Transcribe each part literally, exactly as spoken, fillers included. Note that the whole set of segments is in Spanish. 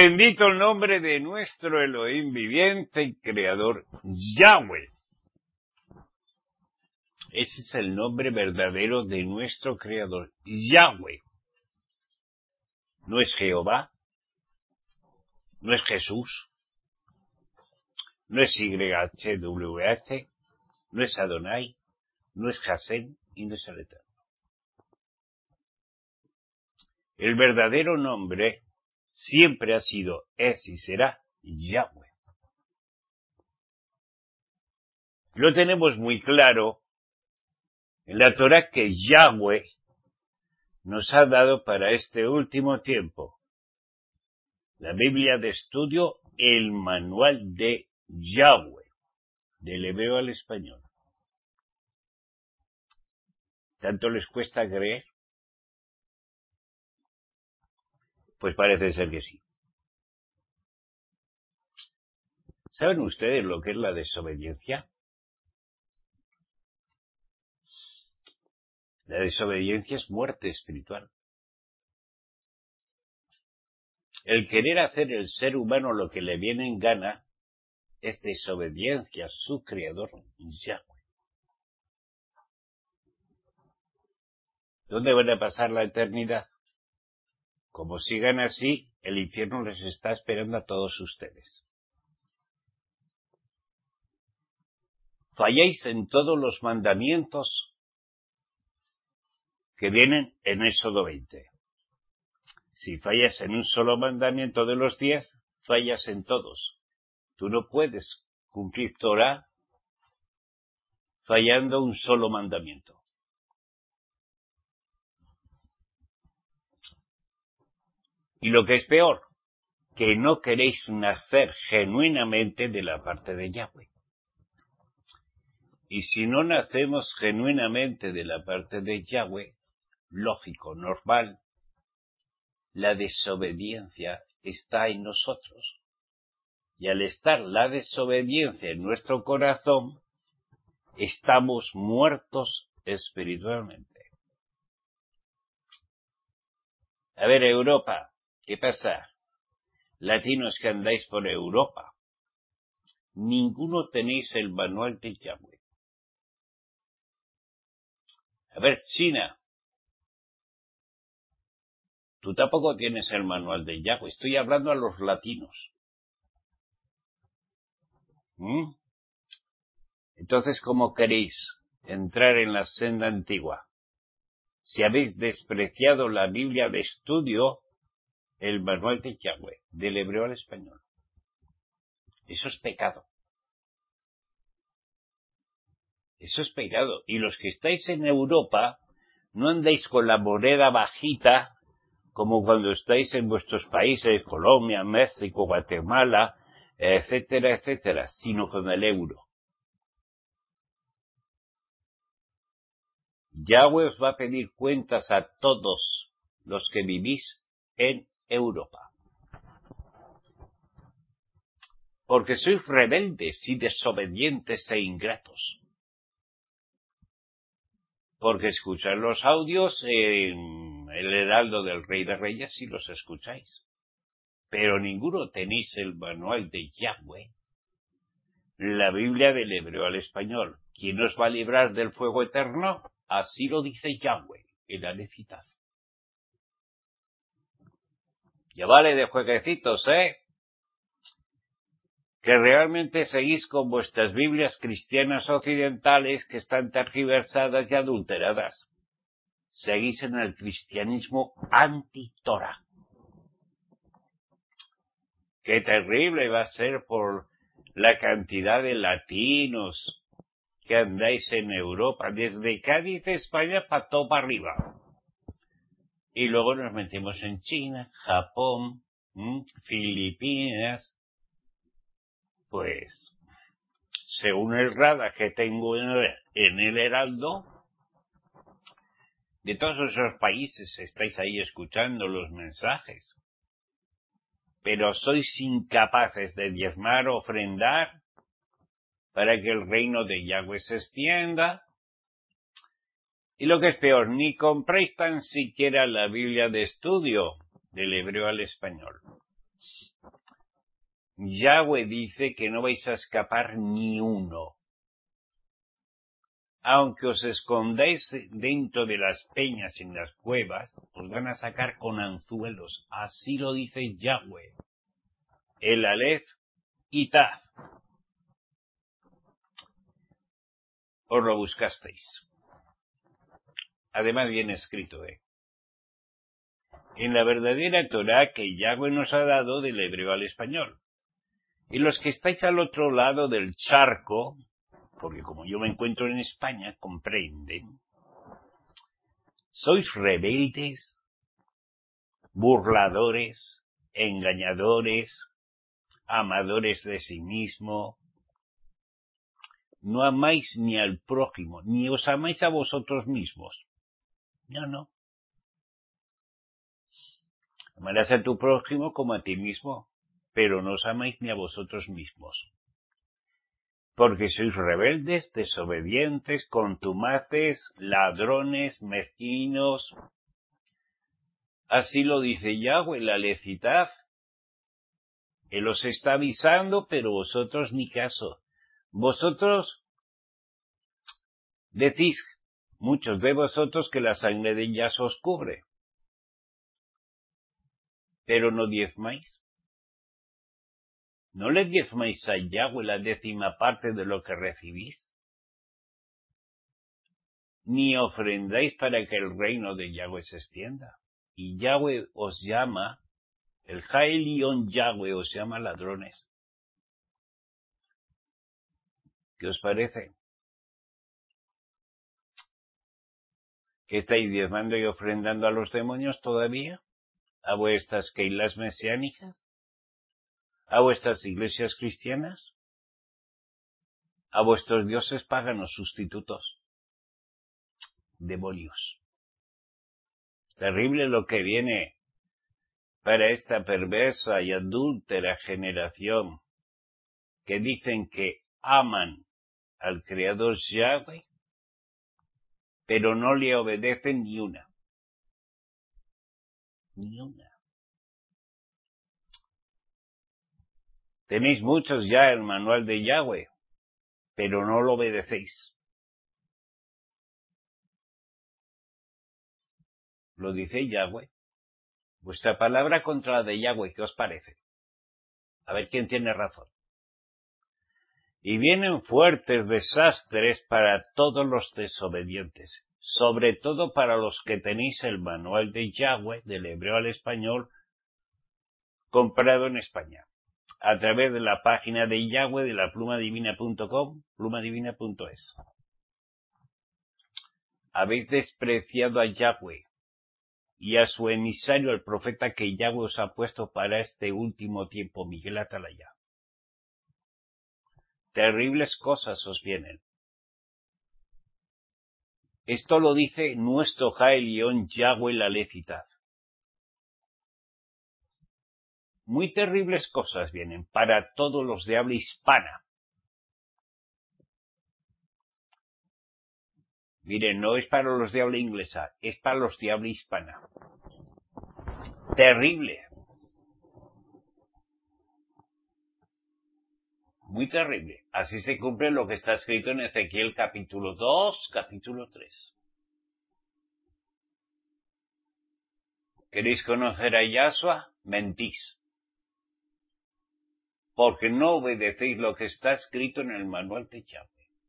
Bendito el nombre de nuestro Elohim viviente y creador, Yahweh. Ese es el nombre verdadero de nuestro creador, Yahweh. No es Jehová, no es Jesús, no es Y H W H, no es Adonai, no es Hasem y no es el Eterno. El verdadero nombre siempre ha sido, es y será Yahweh. Lo tenemos muy claro en la Torá que Yahweh nos ha dado para este último tiempo. La Biblia de estudio, el manual de Yahweh, del hebreo al español. ¿Tanto les cuesta creer? Pues parece ser que sí. ¿Saben ustedes lo que es la desobediencia? La desobediencia es muerte espiritual. El querer hacer el ser humano lo que le viene en gana es desobediencia a su creador, Yahweh. ¿Dónde van a pasar la eternidad? Como sigan así, el infierno les está esperando a todos ustedes. Falláis en todos los mandamientos que vienen en Éxodo veinte. Si fallas en un solo mandamiento de los diez, fallas en todos. Tú no puedes cumplir Torah fallando un solo mandamiento. Y lo que es peor, que no queréis nacer genuinamente de la parte de Yahweh. Y si no nacemos genuinamente de la parte de Yahweh, lógico, normal, la desobediencia está en nosotros. Y al estar la desobediencia en nuestro corazón, estamos muertos espiritualmente. A ver, Europa, ¿qué pasa? Latinos que andáis por Europa, ninguno tenéis el manual de Yahweh. A ver, China, tú tampoco tienes el manual de Yahweh. Estoy hablando a los latinos. ¿Mm? Entonces, ¿cómo queréis entrar en la senda antigua? Si habéis despreciado la Biblia de estudio, el manual de Yahweh, del hebreo al español. Eso es pecado. Eso es pecado. Y los que estáis en Europa, no andéis con la moneda bajita, como cuando estáis en vuestros países, Colombia, México, Guatemala, etcétera, etcétera, sino con el euro. Yahweh os va a pedir cuentas a todos los que vivís en Europa. Porque sois rebeldes y desobedientes e ingratos. Porque escuchar los audios en el Heraldo del Rey de Reyes si los escucháis. Pero ninguno tenéis el manual de Yahweh, la Biblia del hebreo al español. ¿Quién os va a librar del fuego eterno? Así lo dice Yahweh, el Alephitat. Ya vale de jueguecitos, ¿eh? Que realmente seguís con vuestras Biblias cristianas occidentales que están tergiversadas y adulteradas. Seguís en el cristianismo anti-Torah. Qué terrible va a ser por la cantidad de latinos que andáis en Europa, desde Cádiz, España, para todo para arriba. Y luego nos metemos en China, Japón, ¿m? Filipinas. Pues, según el radar que tengo en el, en el Heraldo, de todos esos países estáis ahí escuchando los mensajes. Pero sois incapaces de diezmar, ofrendar, para que el reino de Yahweh se extienda. Y lo que es peor, ni compréis tan siquiera la Biblia de estudio, del hebreo al español. Yahweh dice que no vais a escapar ni uno. Aunque os escondáis dentro de las peñas y en las cuevas, os van a sacar con anzuelos. Así lo dice Yahweh. El Aleph y Taf. Os lo buscasteis. Además bien escrito, ¿eh? En la verdadera Torá que Yahweh nos ha dado del hebreo al español. Y los que estáis al otro lado del charco, porque como yo me encuentro en España, comprenden, sois rebeldes, burladores, engañadores, amadores de sí mismo. No amáis ni al prójimo, ni os amáis a vosotros mismos. No, no. Amarás a tu prójimo como a ti mismo, pero no os amáis ni a vosotros mismos. Porque sois rebeldes, desobedientes, contumaces, ladrones, mezquinos. Así lo dice Yahweh, la Lecitad. Él os está avisando, pero vosotros ni caso. Vosotros decís, muchos de vosotros, que la sangre de Yahshua os cubre, pero no diezmáis. ¿No le diezmáis a Yahweh la décima parte de lo que recibís? Ni ofrendáis para que el reino de Yahweh se extienda. Y Yahweh os llama, el Jaelión Yahweh os llama ladrones. ¿Qué os parece? ¿Que estáis diezmando y ofrendando a los demonios todavía? ¿A vuestras keilas mesiánicas? ¿A vuestras iglesias cristianas? ¿A vuestros dioses paganos sustitutos? Demonios. Terrible lo que viene para esta perversa y adúltera generación que dicen que aman al Creador Yahweh, pero no le obedecen ni una. Ni una. Tenéis muchos ya el manual de Yahweh, pero no lo obedecéis. Lo dice Yahweh. Vuestra palabra contra la de Yahweh, ¿qué os parece? A ver quién tiene razón. Y vienen fuertes desastres para todos los desobedientes, sobre todo para los que tenéis el manual de Yahweh, del hebreo al español, comprado en España, a través de la página de Yahweh de la pluma divina punto com, pluma divina punto es. Habéis despreciado a Yahweh y a su emisario, el profeta que Yahweh os ha puesto para este último tiempo, Miguel Atalaya. Terribles cosas os vienen. Esto lo dice nuestro Jaelión Yahweh la Lecitad. Muy terribles cosas vienen para todos los de habla hispana. Miren, no es para los de habla inglesa, es para los de habla hispana. Terrible. Muy terrible. Así se cumple lo que está escrito en Ezequiel capítulo dos, capítulo tres. ¿Queréis conocer a Yahshua? Mentís. Porque no obedecéis lo que está escrito en el manual de Yahweh.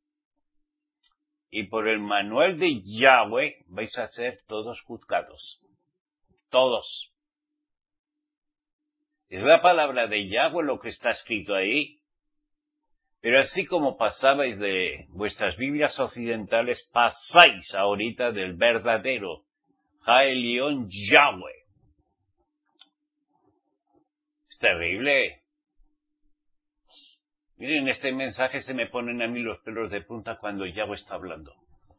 Y por el manual de Yahweh vais a ser todos juzgados. Todos. Es la palabra de Yahweh lo que está escrito ahí. Pero así como pasabais de vuestras Biblias occidentales, pasáis ahorita del verdadero Jaelión Yahweh. Es terrible. Miren, este mensaje se me ponen a mí los pelos de punta cuando Yahweh está hablando.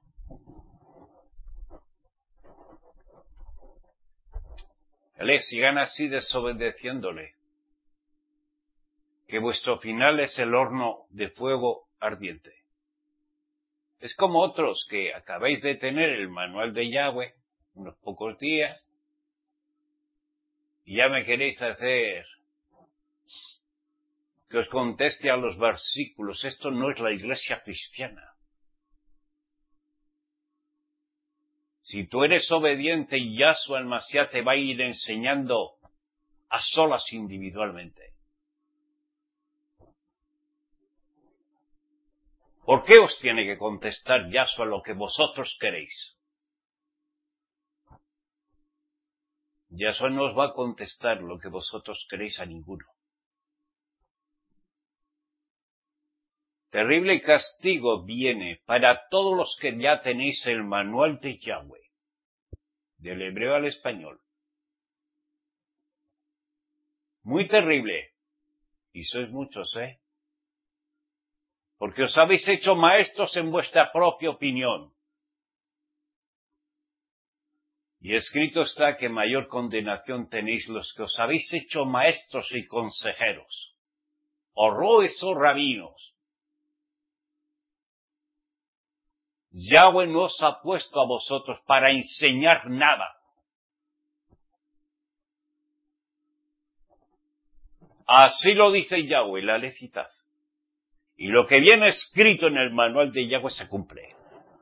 ¿Vale? Sigan así desobedeciéndole. Que vuestro final es el horno de fuego ardiente. Es como otros que acabáis de tener el manual de Yahweh unos pocos días y ya me queréis hacer que os conteste a los versículos. Esto no es la iglesia cristiana. Si tú eres obediente, Yahshua el Mashiach te va a ir enseñando a solas individualmente. ¿Por qué os tiene que contestar Yahshua lo que vosotros queréis? Yahshua no os va a contestar lo que vosotros queréis a ninguno. Terrible castigo viene para todos los que ya tenéis el manual de Yahweh, del hebreo al español. Muy terrible. Y sois muchos, ¿eh? Porque os habéis hecho maestros en vuestra propia opinión. Y escrito está que mayor condenación tenéis los que os habéis hecho maestros y consejeros, o roes o rabinos. Yahweh no os ha puesto a vosotros para enseñar nada. Así lo dice Yahweh, la lecitad. Y lo que viene escrito en el manual de Yahweh se cumple.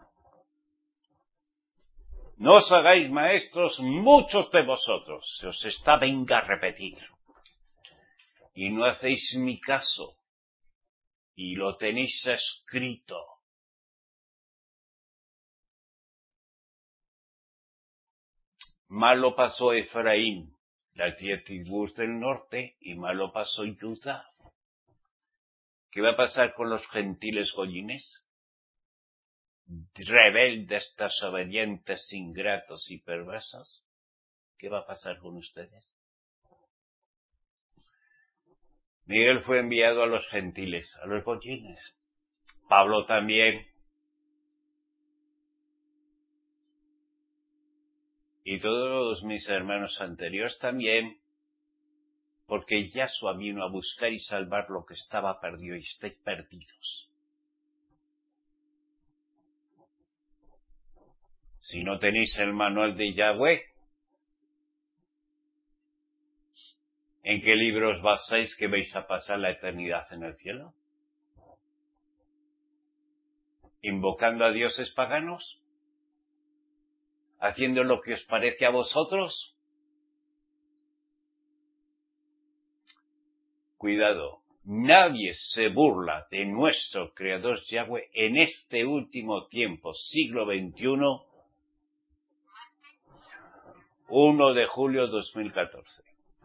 No os hagáis maestros muchos de vosotros, se os está venga a repetir. Y no hacéis mi caso. Y lo tenéis escrito. Malo pasó Efraín, las diez tribus del norte, y malo pasó Judá. ¿Qué va a pasar con los gentiles goyines? Rebeldes, desobedientes, ingratos y perversos. ¿Qué va a pasar con ustedes? Miguel fue enviado a los gentiles, a los goyines. Pablo también. Y todos mis hermanos anteriores también, porque Yahshua vino a buscar y salvar lo que estaba perdido, y estáis perdidos. Si no tenéis el manual de Yahweh, ¿en qué libro os basáis que vais a pasar la eternidad en el cielo? ¿Invocando a dioses paganos? ¿Haciendo lo que os parece a vosotros? Cuidado, nadie se burla de nuestro Creador Yahweh en este último tiempo, siglo veintiuno, primero de julio de dos mil catorce.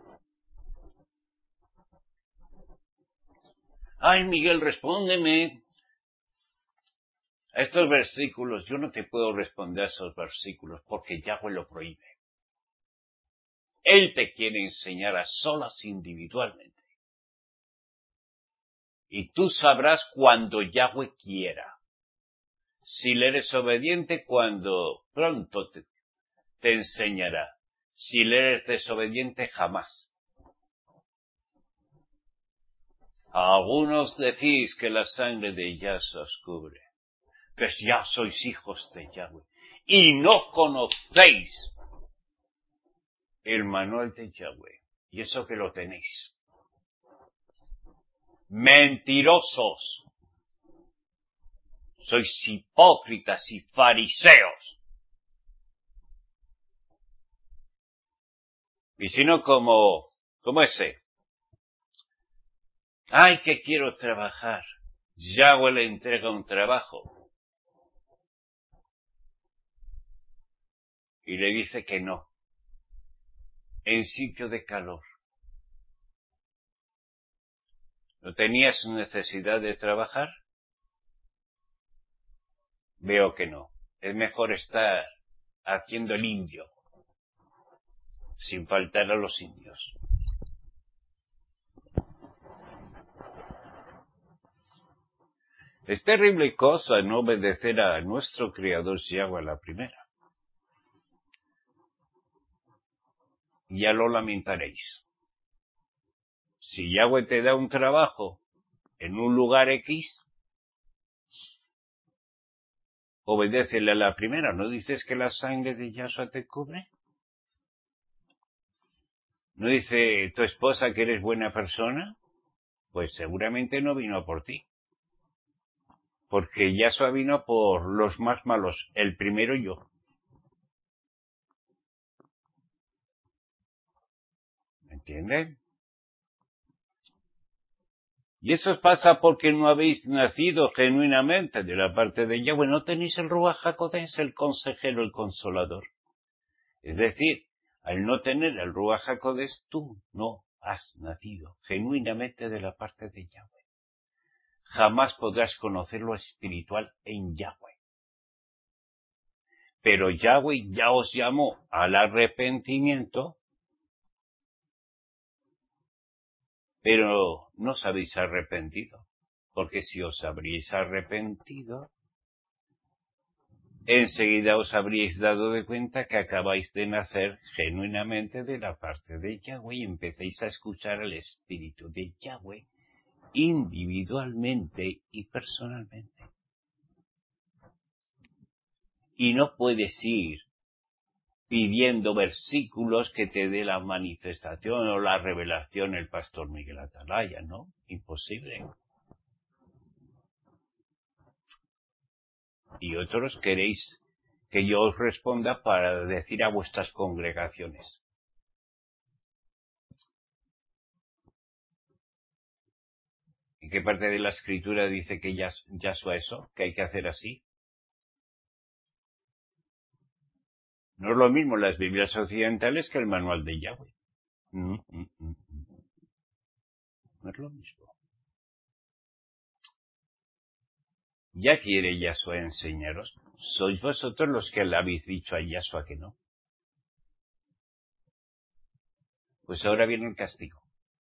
Ay, Miguel, respóndeme. A estos versículos, yo no te puedo responder a esos versículos porque Yahweh lo prohíbe. Él te quiere enseñar a solas individualmente. Y tú sabrás cuando Yahweh quiera. Si le eres obediente, cuando pronto te, te enseñará. Si le eres desobediente, jamás. Algunos decís que la sangre de Yahshua os cubre, que ya sois hijos de Yahweh, y no conocéis el manual de Yahweh, y eso que lo tenéis. Mentirosos, sois hipócritas y fariseos. Y si no, como, como ese. Ay, que quiero trabajar. Yahweh le entrega un trabajo. Y le dice que no. En sitio de calor. ¿No tenías necesidad de trabajar? Veo que no. Es mejor estar haciendo el indio, sin faltar a los indios. Es terrible cosa no obedecer a nuestro Creador Yahweh a la primera. Ya lo lamentaréis. Si Yahweh te da un trabajo en un lugar X, obedécele a la primera. ¿No dices que la sangre de Yahshua te cubre? ¿No dice tu esposa que eres buena persona? pues seguramente no vino por ti. Porque Yahshua vino por los más malos, el primero yo. ¿Me entienden? Y eso pasa porque no habéis nacido genuinamente de la parte de Yahweh. No tenéis el Ruach HaKodesh, el consejero, el consolador. Es decir, al no tener el Ruach HaKodesh, tú no has nacido genuinamente de la parte de Yahweh. Jamás podrás conocer lo espiritual en Yahweh. Pero Yahweh ya os llamó al arrepentimiento, pero no os habéis arrepentido. Porque si os habríais arrepentido, enseguida os habríais dado de cuenta que acabáis de nacer genuinamente de la parte de Yahweh y empecéis a escuchar al Espíritu de Yahweh individualmente y personalmente. Y no puedes ir pidiendo versículos que te dé la manifestación o la revelación el pastor Miguel Atalaya, ¿no? Imposible. Y otros queréis que yo os responda para decir a vuestras congregaciones. ¿En qué parte de la escritura dice que ya, ya es eso? ¿Que hay que hacer así? No es lo mismo las Biblias occidentales que el manual de Yahweh. Mm, mm, mm, mm. No es lo mismo. Ya quiere Yahshua enseñaros. Sois vosotros los que le habéis dicho a Yahshua que no. Pues ahora viene el castigo.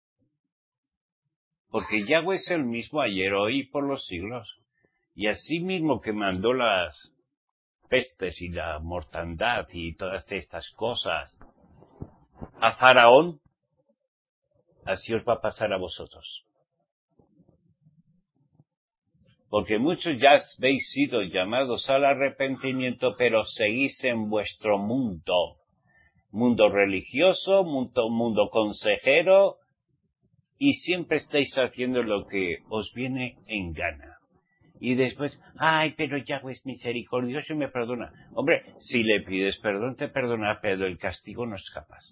Porque Yahweh es el mismo ayer, hoy y por los siglos. Y así mismo que mandó las pestes y la mortandad y todas estas cosas a Faraón, así os va a pasar a vosotros. Porque muchos ya habéis sido llamados al arrepentimiento, pero seguís en vuestro mundo. Mundo religioso, mundo, mundo consejero, y siempre estáis haciendo lo que os viene en gana. Y después, ay, pero Yahweh es misericordioso y me perdona. Hombre, si le pides perdón, te perdona, pero el castigo no escapas.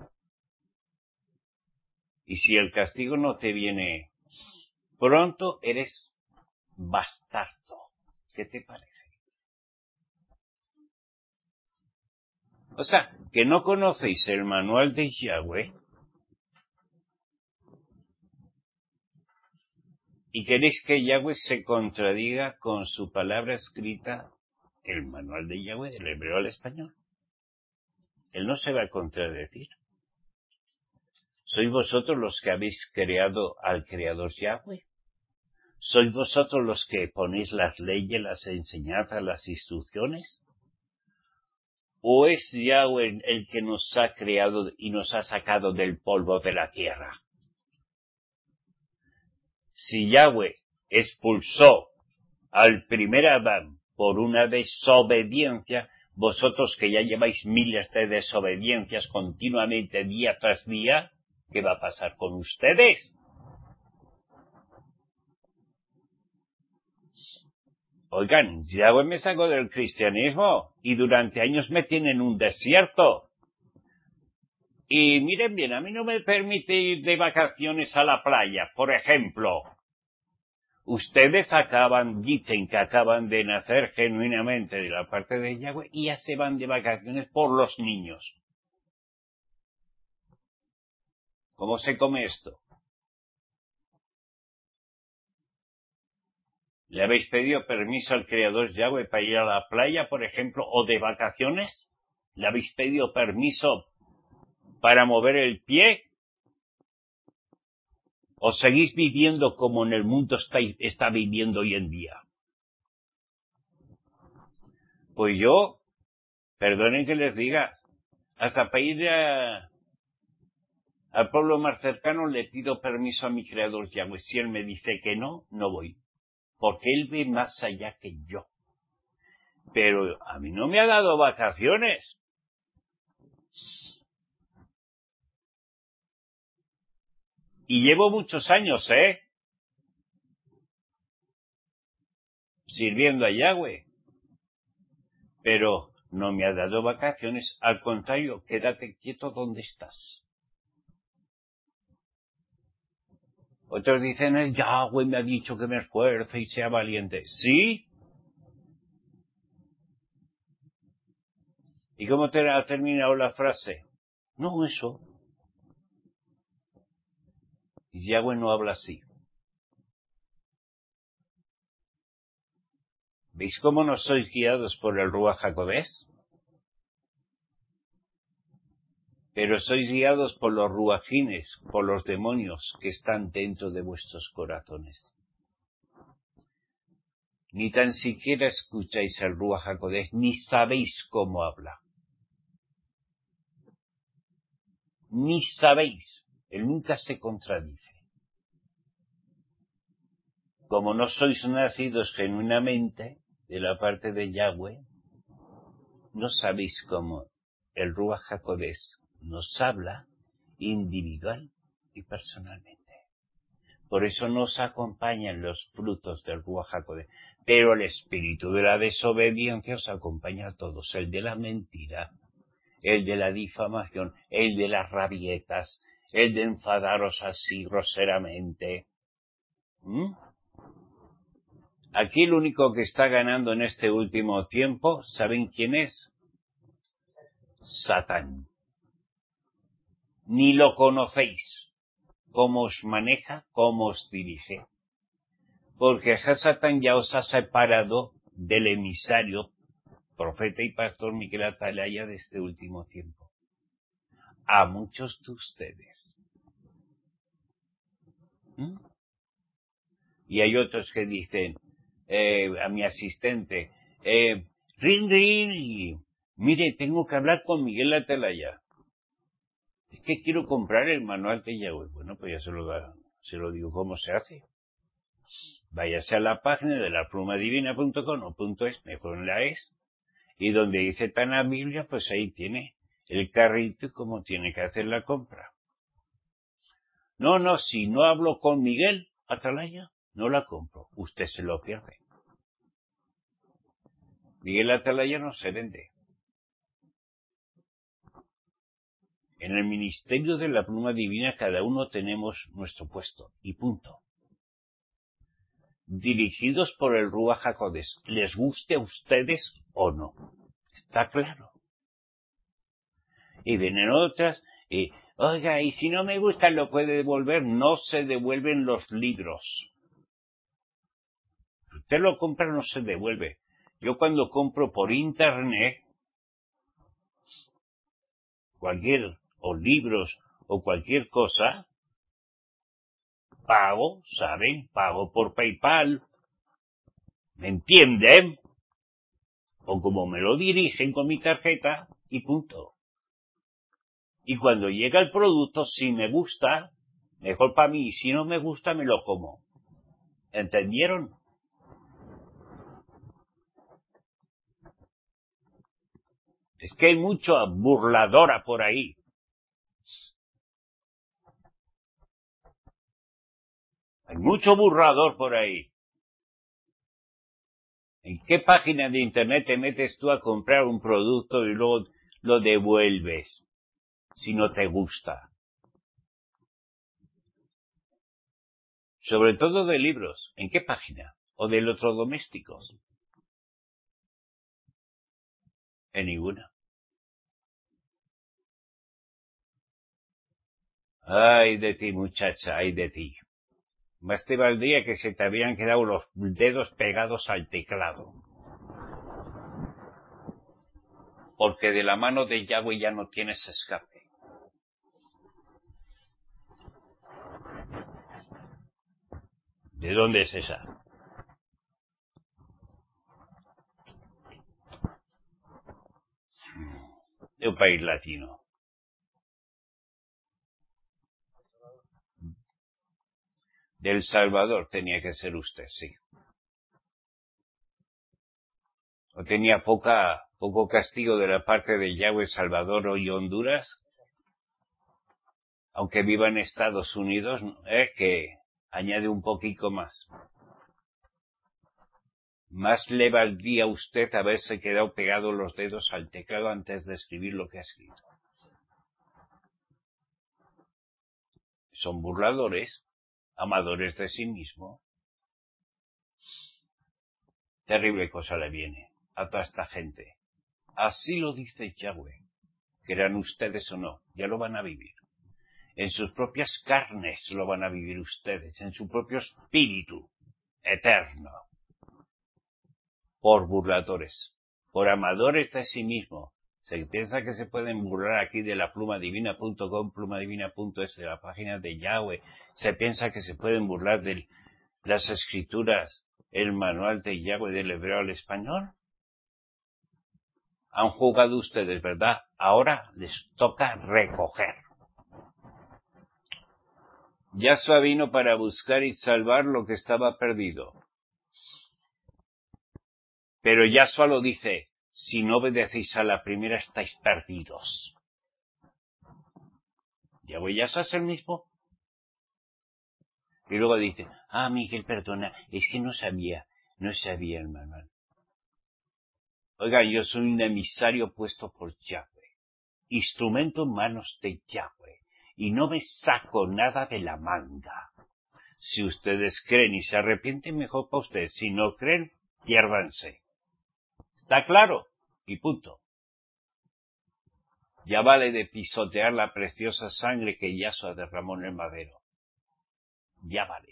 Y si el castigo no te viene pronto, eres bastardo. ¿Qué te parece? O sea, que no conocéis el manual de Yahweh y queréis que Yahweh se contradiga con su palabra escrita, el manual de Yahweh, del hebreo al español. Él no se va a contradecir. ¿Sois vosotros los que habéis creado al Creador Yahweh? ¿Sois vosotros los que ponéis las leyes, las enseñanzas, las instrucciones? ¿O es Yahweh el que nos ha creado y nos ha sacado del polvo de la tierra? Si Yahweh expulsó al primer Adán por una desobediencia, vosotros que ya lleváis miles de desobediencias continuamente día tras día, ¿qué va a pasar con ustedes? Oigan, Yahweh me sacó del cristianismo y durante años me tiene en un desierto. Y miren bien, a mí no me permite ir de vacaciones a la playa, por ejemplo. Ustedes acaban, dicen que acaban de nacer genuinamente de la parte de Yahweh y ya se van de vacaciones por los niños. ¿Cómo se come esto? ¿Le habéis pedido permiso al Creador Yahweh para ir a la playa, por ejemplo, o de vacaciones? ¿Le habéis pedido permiso para mover el pie? ¿O seguís viviendo como en el mundo está, está viviendo hoy en día? Pues yo, perdonen que les diga, hasta para ir a, al pueblo más cercano le pido permiso a mi Creador Yahweh. Si él me dice que no, no voy. Porque él ve más allá que yo. Pero a mí no me ha dado vacaciones. Y llevo muchos años, ¿eh? sirviendo a Yahweh. Pero no me ha dado vacaciones, al contrario, quédate quieto donde estás. Otros dicen, el Yahweh me ha dicho que me esfuerce y sea valiente. ¿Sí? ¿Y cómo te ha terminado la frase? No, eso. Y Yahweh no habla así. ¿Veis cómo no sois guiados por el Ruach HaKodesh? Pero sois guiados por los ruajines, por los demonios que están dentro de vuestros corazones. Ni tan siquiera escucháis el Ruach HaKodesh, ni sabéis cómo habla. Ni sabéis. Él nunca se contradice. Como no sois nacidos genuinamente de la parte de Yahweh, no sabéis cómo el Ruach HaKodesh nos habla individual y personalmente. Por eso nos acompañan los frutos del Ruach HaKodesh. Pero el espíritu de la desobediencia os acompaña a todos. El de la mentira, el de la difamación, el de las rabietas, el de enfadaros así groseramente. ¿Mm? Aquí el único que está ganando en este último tiempo, ¿saben quién es? Satán. Ni lo conocéis. Cómo os maneja, cómo os dirige. Porque Satán ya os ha separado del emisario, profeta y pastor Miguel Atalaya de este último tiempo. A muchos de ustedes. ¿Mm? Y hay otros que dicen, eh, a mi asistente, eh, rin, rin, y, mire, tengo que hablar con Miguel Atalaya. Es que quiero comprar el manual de Yahweh. Bueno, pues ya se lo, da, se lo digo cómo se hace. Váyase a la página de la pluma divina punto com o punto .es, mejor en la es, y donde dice Tana Biblia, pues ahí tiene el carrito y cómo tiene que hacer la compra. No, no, si no hablo con Miguel Atalaya, no la compro. Usted se lo pierde. Miguel Atalaya no se vende. En el ministerio de la pluma divina cada uno tenemos nuestro puesto, y punto. Dirigidos por el Ruach HaKodesh, les guste a ustedes o no. Está claro. Y vienen otras, y, oiga, y si no me gusta lo puede devolver. No se devuelven los libros. Si usted lo compra, no se devuelve. Yo cuando compro por internet, cualquier, o libros, o cualquier cosa, pago, ¿saben? Pago por PayPal. ¿Me entienden? O como me lo dirigen con mi tarjeta, y punto. Y cuando llega el producto, si me gusta, mejor para mí, y si no me gusta, me lo como. ¿Entendieron? Es que hay mucha burladora por ahí. Hay mucho burlador por ahí. ¿En qué página de internet te metes tú a comprar un producto y luego lo devuelves si no te gusta? Sobre todo de libros. ¿En qué página? ¿O de electrodomésticos? En ninguna. Ay de ti, muchacha, ay de ti. Más te valdría que se te habían quedado los dedos pegados al teclado. Porque de la mano de Yahweh ya no tienes escape. ¿De dónde es esa? De un país latino. De El Salvador tenía que ser usted, sí. ¿O tenía poca, poco castigo de la parte de Yahweh, Salvador y Honduras? Aunque viva en Estados Unidos, ¿eh? Que añade un poquito más. más le valdría a usted haberse quedado pegado los dedos al teclado antes de escribir lo que ha escrito. Son burladores, amadores de sí mismo. Terrible cosa le viene a toda esta gente. Así lo dice Yahweh. Quieran ustedes o no, ya lo van a vivir. En sus propias carnes lo van a vivir ustedes, en su propio espíritu eterno. Por burladores, por amadores de sí mismo. Se piensa que se pueden burlar aquí de la plumadivina punto com, plumadivina punto es, de la página de Yahweh. Se piensa que se pueden burlar de las escrituras, el manual de Yahweh del hebreo al español. Han jugado ustedes, ¿verdad? Ahora les toca recoger. Yahshua vino para buscar y salvar lo que estaba perdido. Pero Yahshua lo dice, si no obedecéis a la primera estáis perdidos. Yahweh Yahshua es el mismo. Y luego dice, ah, Miguel, perdona, es que no sabía, no sabía el manual. Oiga, yo soy un emisario puesto por Yahweh, instrumento en manos de Yahweh, y no me saco nada de la manga. Si ustedes creen y se arrepienten, mejor para ustedes. Si no creen, piérdanse. ¿Está claro? Y punto. Ya vale de pisotear la preciosa sangre que Yahshua derramó en el madero. Ya vale.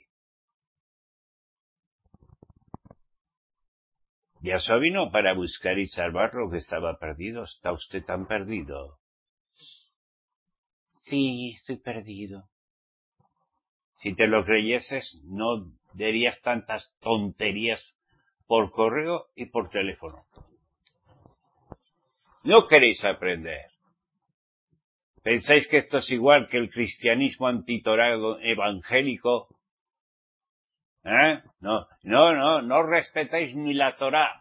Yahshua vino para buscar y salvar lo que estaba perdido. ¿Está usted tan perdido? Sí, estoy perdido. Si te lo creyeses, no dirías tantas tonterías por correo y por teléfono. No queréis aprender. ¿Pensáis que esto es igual que el cristianismo antitorado evangélico? ¿Eh? No, no, no, no respetáis ni la Torá,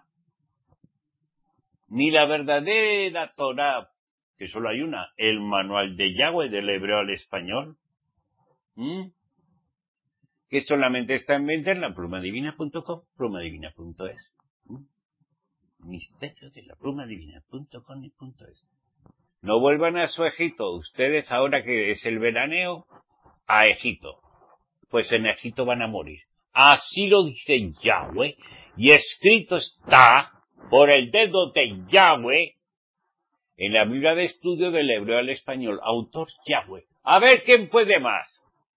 ni la verdadera Torá, que solo hay una, el manual de Yahweh del hebreo al español. ¿Mm? Que solamente está en venta en la plumadivina punto com, plumadivina punto es. ¿Mm? Misterio de la plumadivina punto com y punto es. No vuelvan a su Egipto, ustedes ahora que es el veraneo, a Egipto. Pues en Egipto van a morir. Así lo dice Yahweh, y escrito está por el dedo de Yahweh en la Biblia de estudio del hebreo al español, autor Yahweh. A ver quién puede más.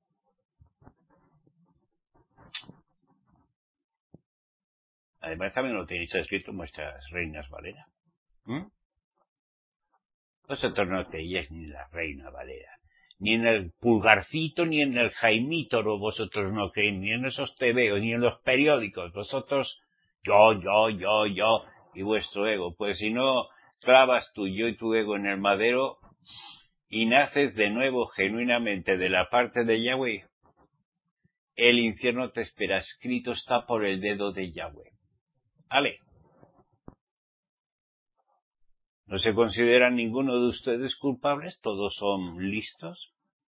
Además también lo tenéis escrito en vuestras Reinas Valera. ¿Mm? Vosotros no creíais ni en la Reina Valera, ni en el Pulgarcito, ni en el Jaimítoro, vosotros no creéis, ni en esos tebeos, ni en los periódicos. Vosotros, yo, yo, yo, yo, y vuestro ego. Pues si no clavas tu yo y tu ego en el madero y naces de nuevo genuinamente de la parte de Yahweh, el infierno te espera. Escrito está por el dedo de Yahweh. ¿Vale? ¿No se consideran ninguno de ustedes culpables? ¿Todos son listos?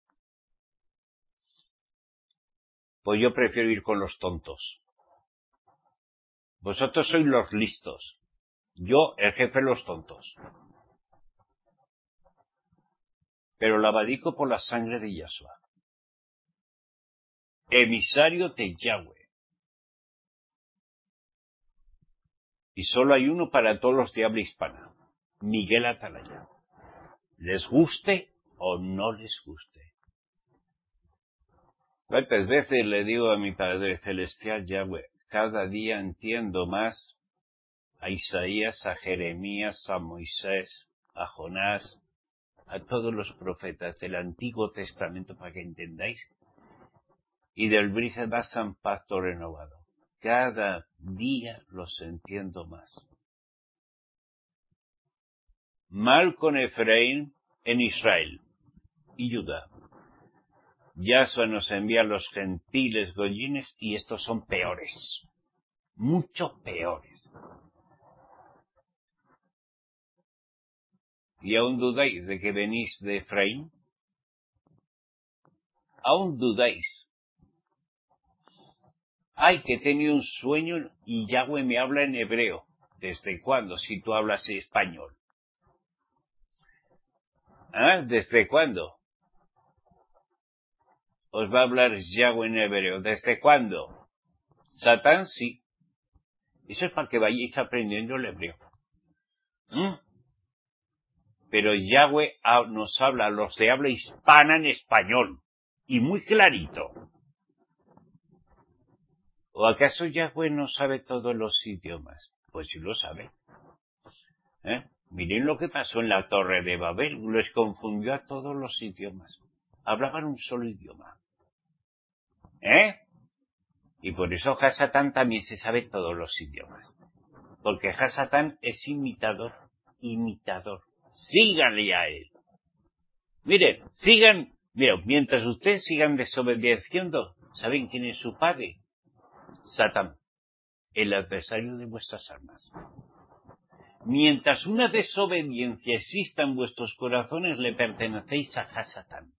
Pues yo prefiero ir con los tontos. Vosotros sois los listos. Yo, el jefe de los tontos. Pero lavadico por la sangre de Yahshua. Emisario de Yahweh. Y solo hay uno para todos los de habla hispana. Miguel Atalaya. Les guste o no les guste. ¿Cuántas veces le digo a mi Padre Celestial Yahweh? Cada día entiendo más a Isaías, a Jeremías, a Moisés, a Jonás, a todos los profetas del Antiguo Testamento para que entendáis, y del Brit San Pacto renovado. Cada día los entiendo más. Mal con Efraín en Israel y Judá. Yahshua nos envía a los gentiles goyines y estos son peores, mucho peores. ¿Y aún dudáis de que venís de Efraín? ¿Aún dudáis? Ay, que he tenido un sueño y Yahweh me habla en hebreo. ¿Desde cuándo? Si tú hablas español. ¿Ah? ¿Desde cuándo os va a hablar Yahweh en hebreo? ¿Desde cuándo? Satán sí. Eso es para que vayáis aprendiendo el hebreo. ¿Mm? Pero Yahweh nos habla a los de habla hispana en español. Y muy clarito. ¿O acaso Yahweh no sabe todos los idiomas? Pues sí lo sabe. ¿Eh? Miren lo que pasó en la Torre de Babel. Les confundió a todos los idiomas. Hablaban un solo idioma. ¿Eh? Y por eso Hasatán también se sabe todos los idiomas. Porque Hasatán es imitador. Imitador. Síganle a él. Miren, sigan. Miren, mientras ustedes sigan desobedeciendo, ¿saben quién es su padre? Satán. El adversario de vuestras almas. Mientras una desobediencia exista en vuestros corazones, le pertenecéis a Hasatán.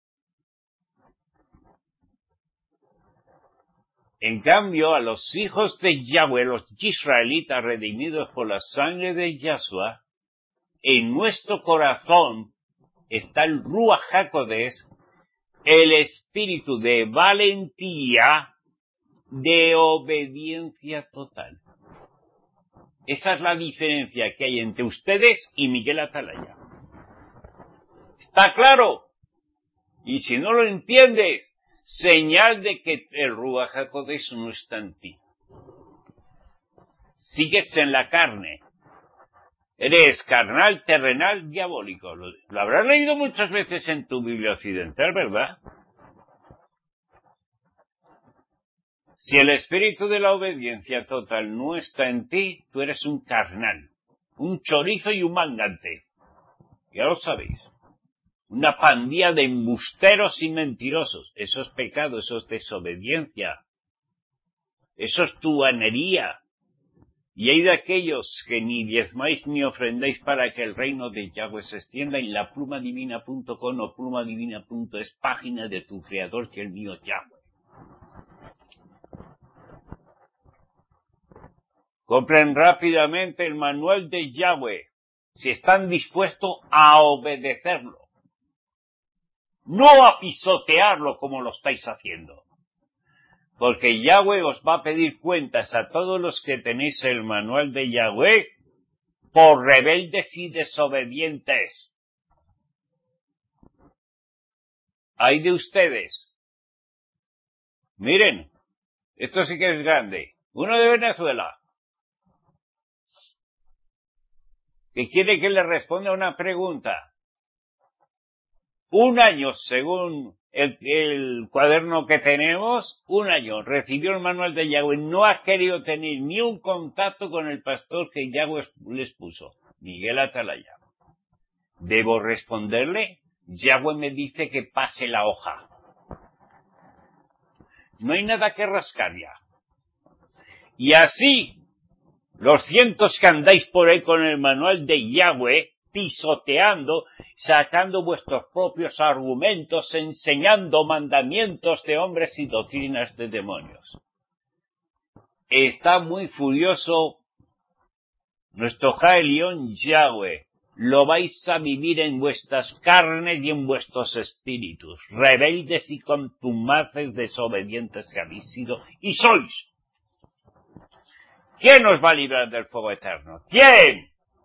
En cambio, a los hijos de Yahweh, los israelitas redimidos por la sangre de Yahshua, en nuestro corazón está el Ruach HaKodesh, el espíritu de valentía, de obediencia total. Esa es la diferencia que hay entre ustedes y Miguel Atalaya. ¿Está claro? Y si no lo entiendes, señal de que el Ruach HaKodesh no está en ti. Sigues en la carne. Eres carnal, terrenal, diabólico. Lo, lo habrás leído muchas veces en tu Biblia occidental, ¿verdad? Si el espíritu de la obediencia total no está en ti, tú eres un carnal, un chorizo y un mangante. Ya lo sabéis. Una pandilla de embusteros y mentirosos. Eso es pecado, eso es desobediencia. Eso es tuanería. Y hay de aquellos que ni diezmáis ni ofrendáis para que el reino de Yahweh se extienda en la plumadivina punto com o plumadivina punto es, página de tu creador, que el mío Yahweh. Compren rápidamente el manual de Yahweh, si están dispuestos a obedecerlo. No a pisotearlo como lo estáis haciendo. Porque Yahweh os va a pedir cuentas a todos los que tenéis el manual de Yahweh por rebeldes y desobedientes. Hay de ustedes. Miren, esto sí que es grande. Uno de Venezuela, que quiere que le responda una pregunta. Un año, según el, el cuaderno que tenemos, un año recibió el manual de Yahweh, no ha querido tener ni un contacto con el pastor que Yahweh les puso, Miguel Atalaya. ¿Debo responderle? Yahweh me dice que pase la hoja. No hay nada que rascar ya. Y así, los cientos que andáis por ahí con el manual de Yahweh, pisoteando, sacando vuestros propios argumentos, enseñando mandamientos de hombres y doctrinas de demonios. Está muy furioso nuestro Jaelión Yahweh. Lo vais a vivir en vuestras carnes y en vuestros espíritus, rebeldes y contumaces, desobedientes que habéis sido y sois. ¿Quién os va a librar del fuego eterno? ¿Quién?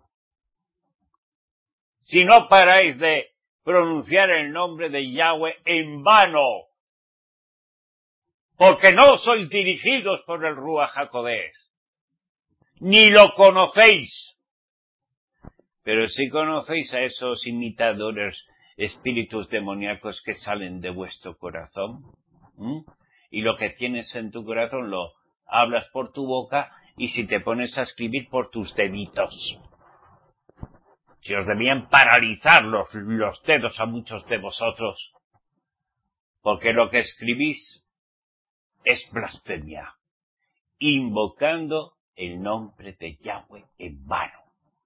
Si no paráis de pronunciar el nombre de Yahweh en vano, porque no sois dirigidos por el Ruach HaKodesh, ni lo conocéis, pero sí conocéis a esos imitadores, espíritus demoníacos que salen de vuestro corazón, ¿Mm? Y lo que tienes en tu corazón lo hablas por tu boca, y si te pones a escribir por tus deditos. Si os debían paralizar los, los dedos a muchos de vosotros, porque lo que escribís es blasfemia, invocando el nombre de Yahweh en vano.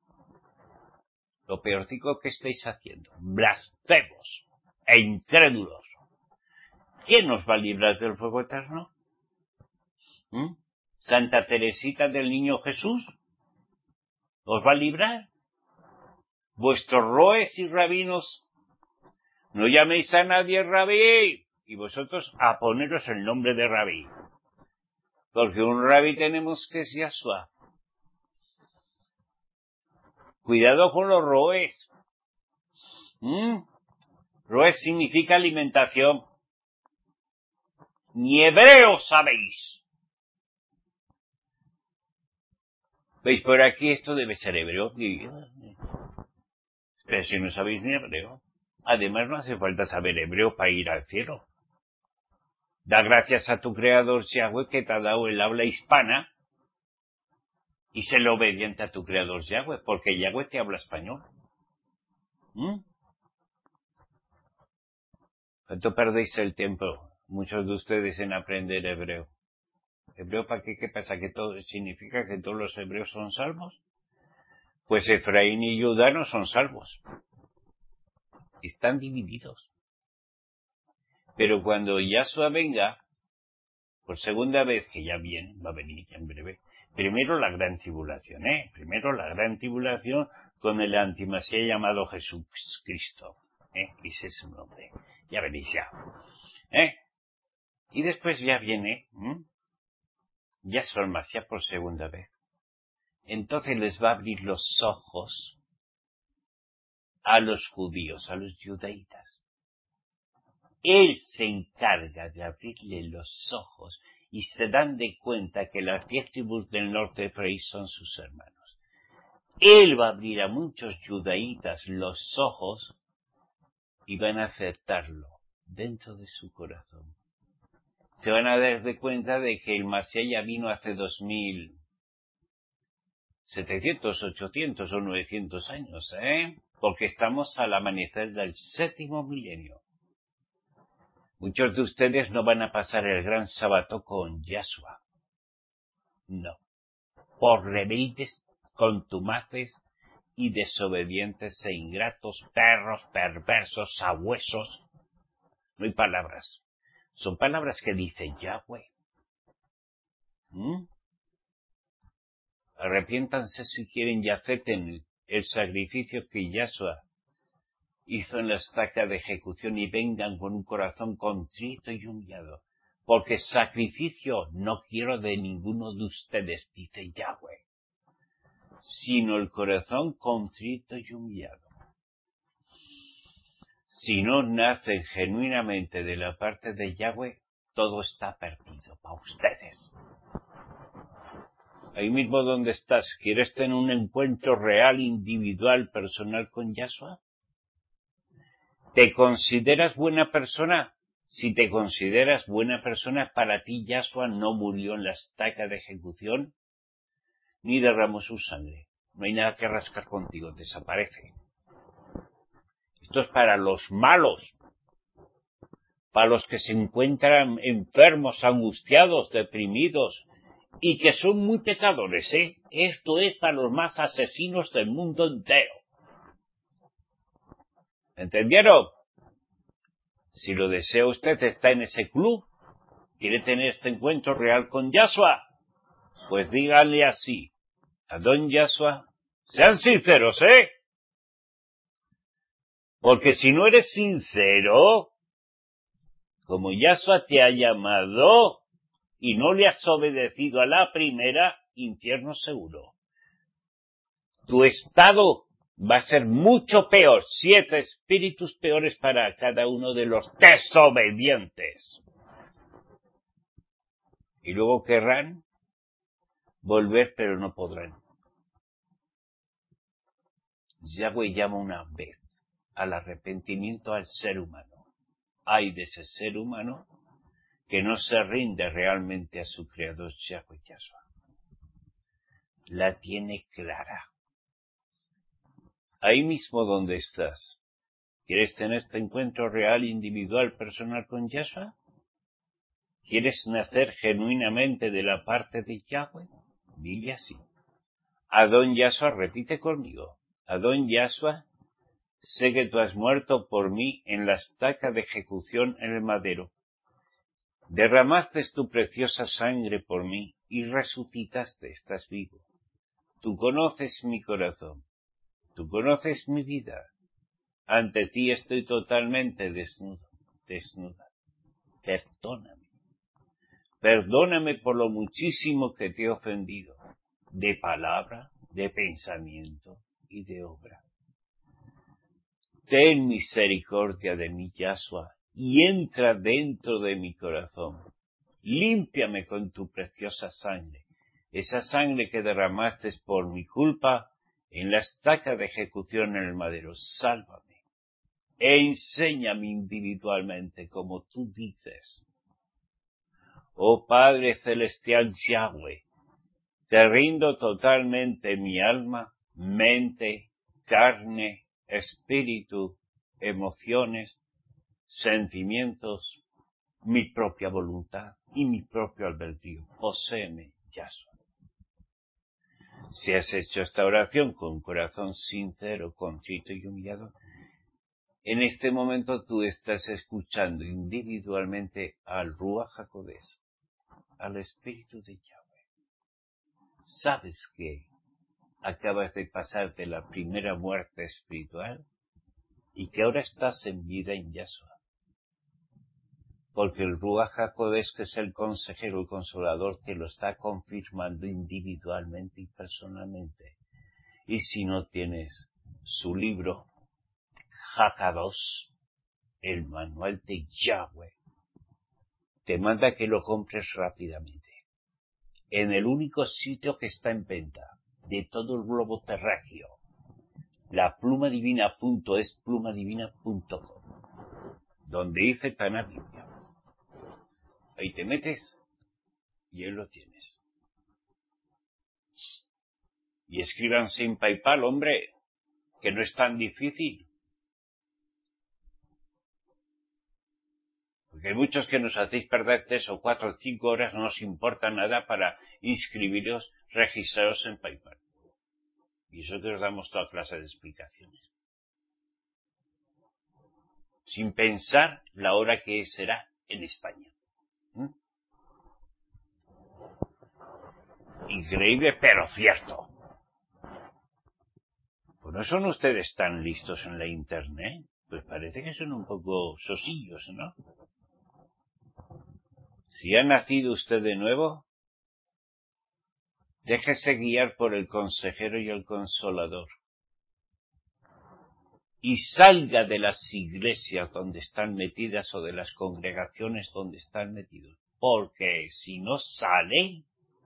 Lo peorcico que estáis haciendo, blasfemos e incrédulos. ¿Quién nos va a librar del fuego eterno? ¿Mm? Santa Teresita del Niño Jesús os va a librar. Vuestros roes y rabinos, no llaméis a nadie rabí, y vosotros a poneros el nombre de rabí. Porque un rabí tenemos que es Yahshua. Cuidado con los roes. ¿Mm? Roes significa alimentación. Ni hebreo sabéis. ¿Veis por aquí? Esto debe ser hebreo. Pero si no sabéis ni hebreo. Además no hace falta saber hebreo para ir al cielo. Da gracias a tu creador Yahweh que te ha dado el habla hispana y sé lo obediente a tu creador Yahweh, porque Yahweh te habla español. ¿Mm? ¿Cuánto perdéis el tiempo, muchos de ustedes, en aprender hebreo? ¿Hebreo para qué? ¿Qué pasa? ¿Que todo significa que todos los hebreos son salvos? Pues Efraín y Judá no son salvos. Están divididos. Pero cuando Yahshua venga, por segunda vez, que ya viene, va a venir ya en breve, primero la gran tribulación, ¿eh? Primero la gran tribulación con el antimasía llamado Jesucristo, ¿eh? Ese es su nombre. Ya veréis ya. ¿Eh? Y después ya viene, ¿eh? Yahshua el Mashiach por segunda vez. Entonces les va a abrir los ojos a los judíos, a los judaítas. Él se encarga de abrirle los ojos y se dan de cuenta que las diez tribus del norte de Efraín son sus hermanos. Él va a abrir a muchos judaítas los ojos y van a aceptarlo dentro de su corazón. Se van a dar de cuenta de que el Mashiach ya vino hace dos mil setecientos, ochocientos o novecientos años, ¿eh? Porque estamos al amanecer del séptimo milenio. Muchos de ustedes no van a pasar el gran sábado con Yahshua. No. Por rebeldes, contumaces y desobedientes e ingratos, perros, perversos, sabuesos. No hay palabras. Son palabras que dice Yahweh. ¿Mm? Arrepiéntanse si quieren y acepten el sacrificio que Yahshua hizo en la estaca de ejecución y vengan con un corazón contrito y humillado. Porque sacrificio no quiero de ninguno de ustedes, dice Yahweh, sino el corazón contrito y humillado. Si no nacen genuinamente de la parte de Yahweh, todo está perdido para ustedes. Ahí mismo donde estás, ¿quieres tener un encuentro real, individual, personal con Yahshua? ¿Te consideras buena persona? Si te consideras buena persona, para ti Yahshua no murió en la estaca de ejecución, ni derramó su sangre. No hay nada que rascar contigo, desaparece. Esto es para los malos, para los que se encuentran enfermos, angustiados, deprimidos, y que son muy pecadores, ¿eh? Esto es para los más asesinos del mundo entero. ¿Entendieron? Si lo desea usted, está en ese club, quiere tener este encuentro real con Yahshua, pues díganle así, a don Yahshua, sean sinceros, ¿eh? Porque si no eres sincero, como Yahshua te ha llamado y no le has obedecido a la primera, infierno seguro. Tu estado va a ser mucho peor, siete espíritus peores para cada uno de los desobedientes. Y luego querrán volver, pero no podrán. Yahweh llama una vez al arrepentimiento al ser humano. Ay de ese ser humano que no se rinde realmente a su creador Yahweh Yahshua. La tiene clara. Ahí mismo donde estás, ¿quieres tener este encuentro real, individual, personal con Yahshua? ¿Quieres nacer genuinamente de la parte de Yahweh? Dile así. Adón Yahshua, repite conmigo. Adón Yahshua, sé que tú has muerto por mí en la estaca de ejecución en el madero. Derramaste tu preciosa sangre por mí y resucitaste, estás vivo. Tú conoces mi corazón, tú conoces mi vida. Ante ti estoy totalmente desnudo, desnuda. Perdóname. Perdóname por lo muchísimo que te he ofendido, de palabra, de pensamiento y de obra. Ten misericordia de mí, Yahshua, y entra dentro de mi corazón. Límpiame con tu preciosa sangre, esa sangre que derramaste por mi culpa en la estaca de ejecución en el madero. Sálvame e enséñame individualmente como tú dices. Oh Padre Celestial Yahweh, te rindo totalmente mi alma, mente, carne, espíritu, emociones, sentimientos, mi propia voluntad y mi propio albedrío. Poséeme, Yahshua. Si has hecho esta oración con un corazón sincero, contrito y humillado, en este momento tú estás escuchando individualmente al Ruach HaKodesh, al Espíritu de Yahweh. ¿Sabes que acabas de pasarte la primera muerte espiritual y que ahora estás en vida en Yahshua? Porque el Ruach HaKodesh, que es el consejero y consolador, te lo está confirmando individualmente y personalmente. Y si no tienes su libro, Hakadosh, el manual de Yahweh, te manda que lo compres rápidamente. En el único sitio que está en venta de todo el globo terráqueo, la plumadivina punto es plumadivina punto com, donde dice Tana Biblia. Ahí te metes y ahí lo tienes. Y escríbanse en PayPal, hombre, que no es tan difícil. Porque hay muchos que nos hacéis perder tres o cuatro o cinco horas, no os importa nada para inscribiros, registraros en PayPal. Y eso que os damos toda clase de explicaciones. Sin pensar la hora que será en España. ¿Mm? Increíble, pero cierto. Pues no son ustedes tan listos en la internet. Pues parece que son un poco sosillos, ¿no? Si ha nacido usted de nuevo, déjese guiar por el consejero y el consolador. Y salga de las iglesias donde están metidas o de las congregaciones donde están metidos. Porque si no sale,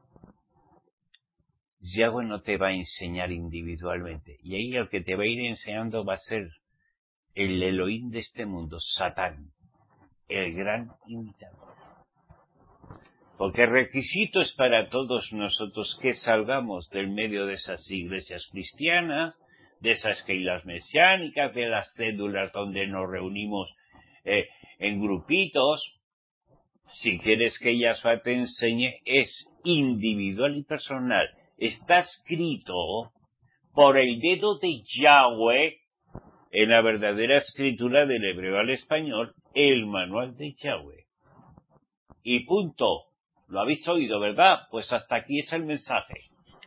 Yahweh no te va a enseñar individualmente. Y ahí el que te va a ir enseñando va a ser el Elohim de este mundo, Satán, el gran imitador. Porque el requisito es para todos nosotros que salgamos del medio de esas iglesias cristianas, de esas keilas mesiánicas, de las cédulas donde nos reunimos eh, en grupitos. Si quieres que Yahshua te enseñe, es individual y personal. Está escrito por el dedo de Yahweh en la verdadera escritura del hebreo al español, el manual de Yahweh. Y punto. Lo habéis oído, ¿verdad? Pues hasta aquí es el mensaje.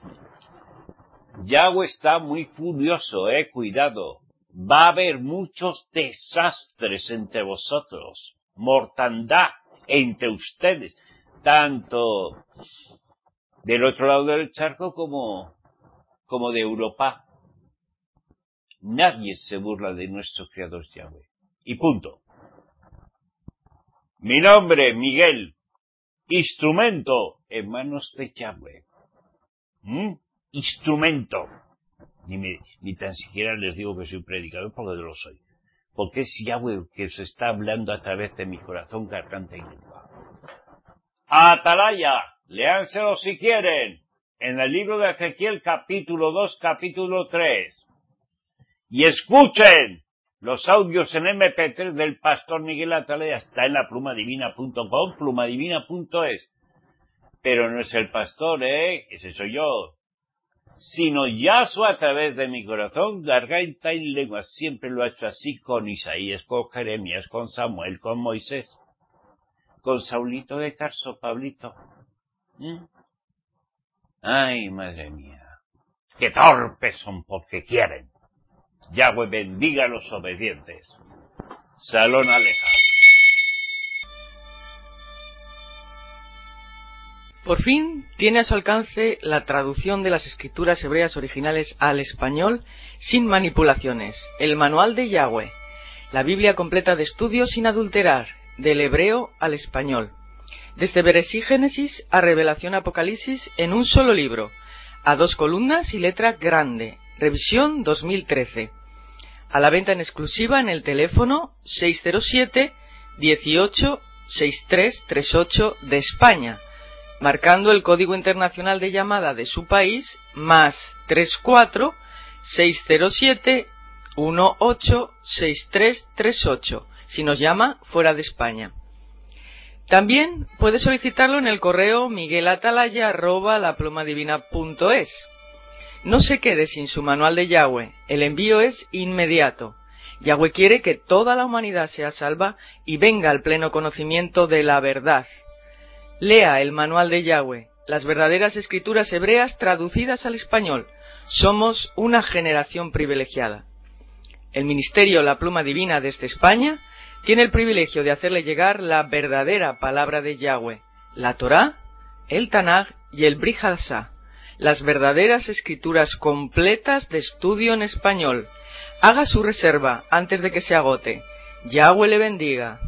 Yahweh está muy furioso, eh, cuidado. Va a haber muchos desastres entre vosotros, mortandad entre ustedes, tanto del otro lado del charco como, como de Europa. Nadie se burla de nuestro Creador Yahweh. Y punto. Mi nombre, Miguel. Instrumento en manos de Yahweh. ¿Mm? Instrumento. Ni, me, ni tan siquiera les digo que soy predicador porque lo soy. Porque es Yahweh que os está hablando a través de mi corazón, garganta y lengua. Atalaya, léanselo si quieren, en el libro de Ezequiel capítulo dos, capítulo tres. Y escuchen los audios en eme pe tres del pastor Miguel Atalaya. Está en la plumadivina punto com, plumadivina punto es. Pero no es el pastor, ¿eh? Ese soy yo. Sino Yahshua a través de mi corazón, garganta y lengua. Siempre lo ha hecho así con Isaías, con Jeremías, con Samuel, con Moisés, con Saulito de Tarso, Pablito. ¿Mm? Ay, madre mía. ¡Qué torpes son porque quieren! Yahweh bendiga a los obedientes. Salón Aleja. Por fin tiene a su alcance la traducción de las escrituras hebreas originales al español sin manipulaciones, el Manual de Yahweh, la Biblia completa de estudio sin adulterar, del hebreo al español, desde Bereshí Génesis a Revelación Apocalipsis en un solo libro, a dos columnas y letra grande, revisión dos mil trece, a la venta en exclusiva en el teléfono seis cero siete, dieciocho, sesenta y tres treinta y ocho de España, marcando el código internacional de llamada de su país, más treinta y cuatro, seiscientos siete, dieciocho, sesenta y tres treinta y ocho, si nos llama fuera de España. También puede solicitarlo en el correo miguelatalaya arroba laplumadivina punto es. No se quede sin su manual de Yahweh, el envío es inmediato. Yahweh quiere que toda la humanidad sea salva y venga al pleno conocimiento de la verdad. Lea el manual de Yahweh, las verdaderas escrituras hebreas traducidas al español. Somos una generación privilegiada. El Ministerio La Pluma Divina desde España tiene el privilegio de hacerle llegar la verdadera palabra de Yahweh, la Torá, el Tanaj y el Brit Hadashah, las verdaderas escrituras completas de estudio en español. Haga su reserva antes de que se agote. Yahweh le bendiga.